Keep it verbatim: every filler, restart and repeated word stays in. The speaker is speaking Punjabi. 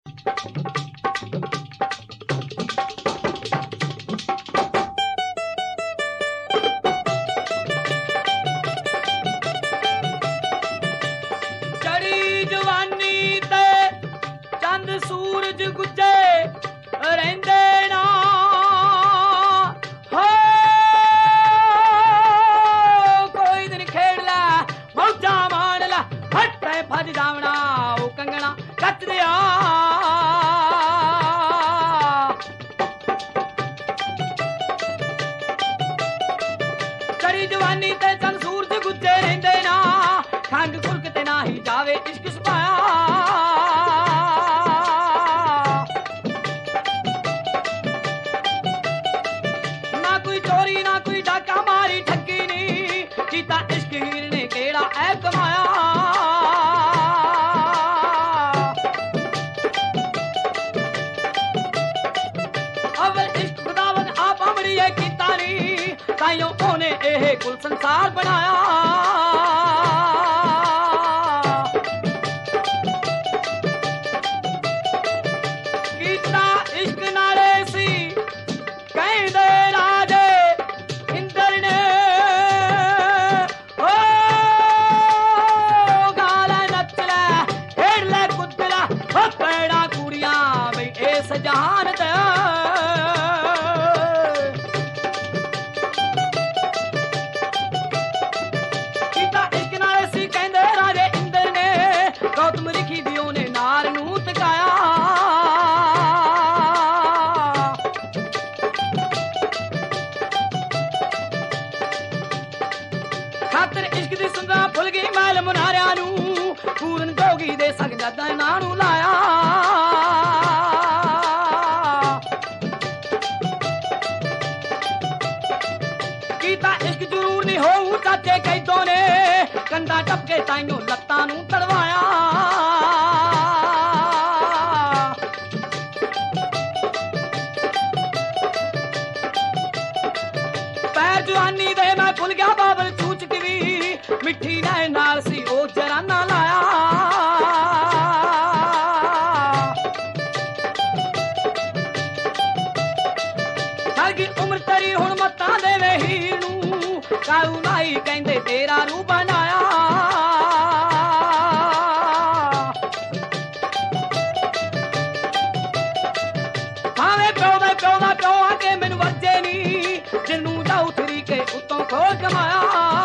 ਚੜੀ ਜਵਾਨੀ ਤੇ ਚੰਦ ਸੂਰਜ ਗੁੱਜੇ ਰਹਿੰਦੇ ਨਾ ਹੋ ਕੋਈ ਦਿਨ ਖੇਡ ਲੈ ਮੌਜਾਂ ਮਾਣ ਲੈ ਹੱਟੇ ਭੱਜ ਜਾਵਣਾ ਉਹ ਕੰਗਣਾ ਕੱਟ ਦਿਆ ਚੜੀ ਜਵਾਨੀ ਤੇ ਚੰਦ ਸੂਰਜ ਗੁੱਜੇ ਰਹਿੰਦੇ ਨਾ ਖੰਗ ਖੁਰਕ ਤੇ ਨਾ ਹੀ ਜਾਵੇ ਇਸ਼ਕ ਸੁਭਾਇਆ ਨਾ ਕੋਈ ਚੋਰੀ ਨਾ ਕੋਈ ਡਾਕਾ ਮਾਰੀ ਠੱਗੀ ਨੀ ਕੀਤਾ ਇਸ਼ਕ ਹੀਰ ਨੇ ਕਿਹੜਾ ਐ ਕਮਾਇਆ ਅਵਲ ਇਸ਼ਕ ਖੁਦਾਵੰਦ ਆਪ ਅਮਰੀਏ ਕੀਤਾ ਨੀ ਤਾਈਓ ਉਹਨੇ ਇਹ ਕੁਲ ਸੰਸਾਰ ਬਣਾਇਆ ਜਹਾਨ ਤੇ ਕੀਤਾ ਇਸ਼ਕ ਨਾਲ ਸੀ ਕਹਿੰਦੇ ਰਾਜੇ ਇੰਦਰ ਨੇ ਗੌਤਮ ਰਿਖੀ ਦੀ ਉਹਨੇ ਨਾਰ ਨੂੰ ਤਕਾਇਆ ਖਾਤਰ ਇਸ਼ਕ ਦੀ ਸੁੰਦਰਾ ਭੁੱਲ ਗਈ ਮੈਲ ਮੁਨਾਰਿਆਂ ਨੂੰ ਪੂਰਨ ਜੋਗੀ ਦੇ ਸਗਜਾਦਾ ਨਾਂ ਨੂੰ ਲਾਇਆ ਇਸ਼ਕ ਜ਼ਰੂਰ ਨਹੀਂ ਹੋਊ ਚਾਚੇ ਕੈਦੋਂ ਨੇ ਕੰਡਾ ਟੱਪਕੇ ਤਾਈਓ ਲੱਤਾਂ ਨੂੰ ਤੜਵਾਇਆ ਪੈਰ ਜਵਾਨੀ ਦੇ ਮੈਂ ਭੁੱਲ ਗਿਆ ਬਾਬਲ ਚੂਚ ਵੀ ਮਿੱਠੀ ਨੈਣ ਨਾਲ ਸੀ ਉਹ ਜਰਾਨਾ ਲਾਇਆ ਠੱਗੀ ਉਮਰ ਤੇਰੀ ਹੁਣ ਮੱਤਾਂ ਦੇਵੇ ਹੀਰ ਨੂੰ ਕਾਲੂ ਨਾਈ ਕਹਿੰਦੇ ਤੇਰਾ ਰੂਪ ਬਣਾਇਆ ਭਾਵੇਂ ਪਿਓ ਦਾ ਪਿਓ ਦਾ ਪਿਓ ਆ ਕੇ ਮੈਨੂੰ ਵਰਜੇ ਨੀ ਜਿਹਨੂੰ ਜਾਉ ਥਰੀ ਕੇ ਉਤੋਂ ਖੋਜ ਕਮਾਇਆ